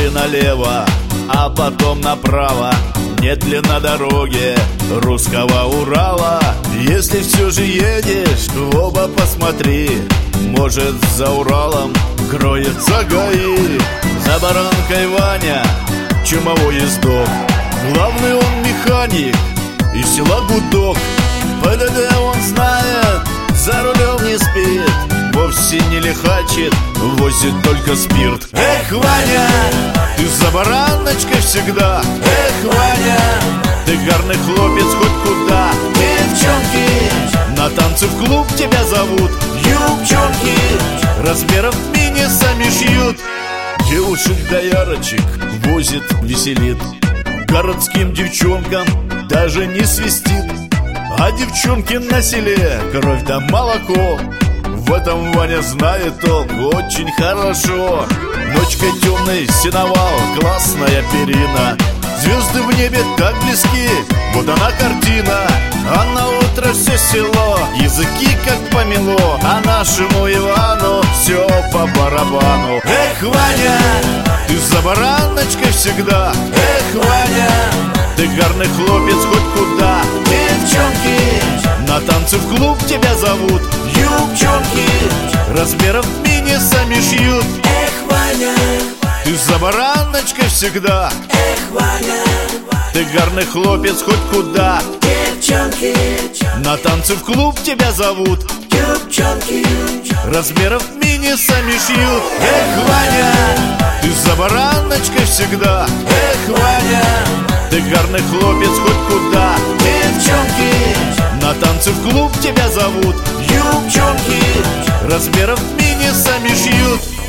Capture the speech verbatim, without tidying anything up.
Сверни налево, а потом направо. Нет ли на дороге русского Урала? Если все же едешь, в оба посмотри. Может, за Уралом кроется ГАИ. За баранкой Ваня, чумовой ездок. Главный он механик из села Гудок. ПДД он знает, за рулем не спит, вовсе не лихачит, возит только спирт. Эх, Ваня, ты за бараночкой всегда. Эх, Ваня, ты гарный хлопец хоть куда. Девчонки на танцы в клуб тебя зовут. Юбчонки размером мини сами шьют. Девушек доярочек возит, веселит. Городским девчонкам даже не свистит. А девчонки на селе кровь да молоко. В этом Ваня знает толк очень хорошо. Ночкой темной сеновал, классная перина. Звезды в небе так близки, вот она картина. А на утро все село, языки как помело. А нашему Ивану все по барабану. Эх, Ваня, ты за бараночкой всегда. Эх, Ваня, ты гарный хлопец хоть куда. Девчонки на танцы в клуб тебя зовут. Юбчонки размером мини сами шьют. Эх, Ваня, ты за бараночкой всегда. эх, Ваня, ты гарный хлопец хоть куда. девчонки На танцы в клуб тебя зовут. Юбчонки Размеров мини сами шьют. Эх, Ваня, ты за бараночкой всегда. Эх, Ваня, ты гарный хлопец хоть куда. девчонки На танцы в клуб тебя зовут. Юбчонки Размеров мини сами шьют.